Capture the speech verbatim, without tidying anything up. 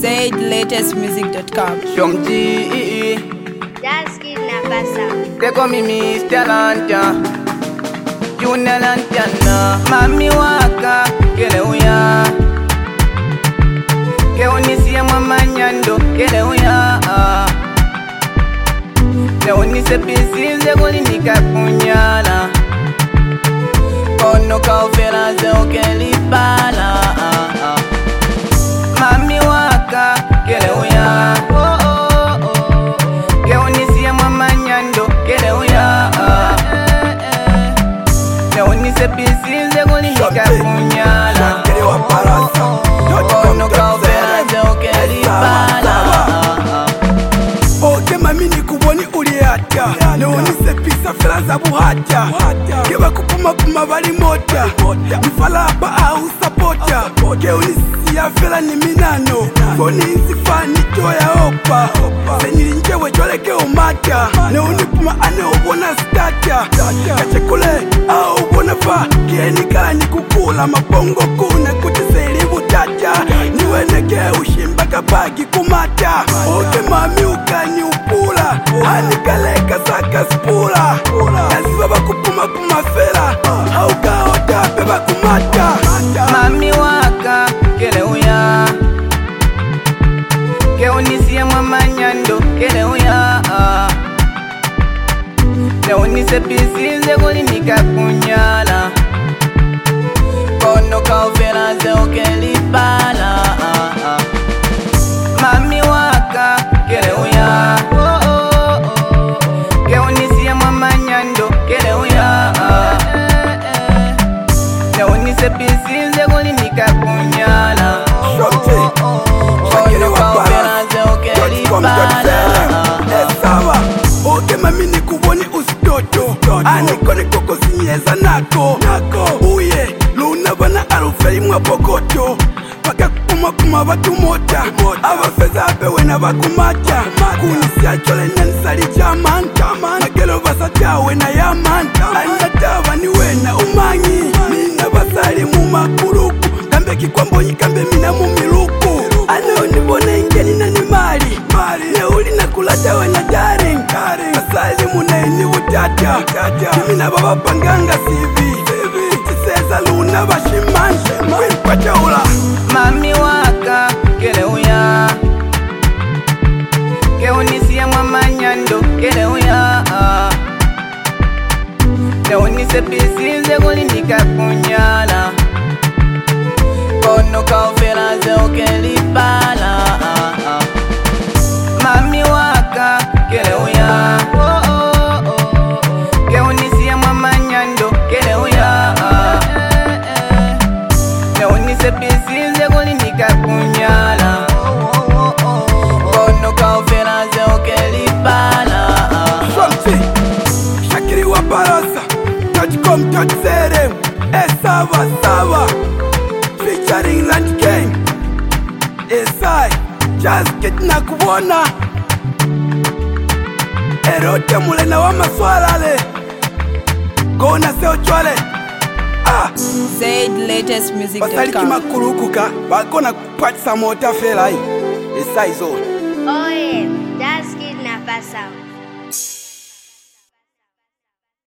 Zaid latest music dot com. Shomji That's kid na pasa. they call me Mister Lanta Junior Lantana Mami waka kele uya Ke unisia mama nyando kele uya Ne unise pisize guli nikakunyala Kono kaufera ze ukelipala Mami waka kele uya Ke unisia mama nyando kele uya Ne unise pisize guli nikakunyala Kono kaufera ze ukelipala Oke mami ni kuboni uliata Neonise pisa fela za buhata Keba kupuma puma bali mota Mfalaba au sapota Ke unisia fela ni minano Foni nzifani joya opa Senyiri njewe joleke umata Neonipuma ane ubona stata Kachekule au ubona fa Kieni kala ni kukula mabongo kuna kutiseli butata Niweneke ushimba kabagi kumata Oke mami ukani upula Anikaleka saka spula Kaziba bakupuma kumafela Haukaota beba kumata Mami waka kele uya Ke unisia mama nyando kele uya Ne unise pisize guli nikakunyala Kono kaufera ze ukelipala Mami waka kele uya Ke unisia mama nyando kele uya Ne unise pisize guli nikakunyala Kono kaufera ze ukelipala Esawa Oke mami ni kuboni usitoto Aniko ni koko sinyeza nako Uye luna bana arufeli mwa pokoto Paka kupuma kuma batu mota Abafeza apewe na bakumata Kunisia chole nanisali chaman Magelo basa tawe na yaman Anatawa niwe na umangi Mina basali mu makuruku Kambe kikwambonyi kambe mina mu miluku Ano nibone ingeni na ni mali Neuli na kulatawe na daring Asali munaini utata Kimi na baba panganga sivi Itiseza luna bashiman Kwipacha ula Mami waka kele uya Ke unisia mama nyando kele uya Ne unise pisize guli nikakunyala Kono kaufera ze ukelipala Mami waka kele uya Ke unisia mama nyando kele uya Ne unise pisize guli nikakunyala Kono kaufera ze ukelipala Shomsi Shakiri wa barasa Touchcom touch serem Esawa sawa Featuring Ranch Gang Esai Just get na kubona Erote mule na wa maswala le Gona seo chwale Ah Zaid latest music dot Basali com. kima kurukuka Bagona kupatisa mota fela hii Esai zone Oye, that's kid na pasa.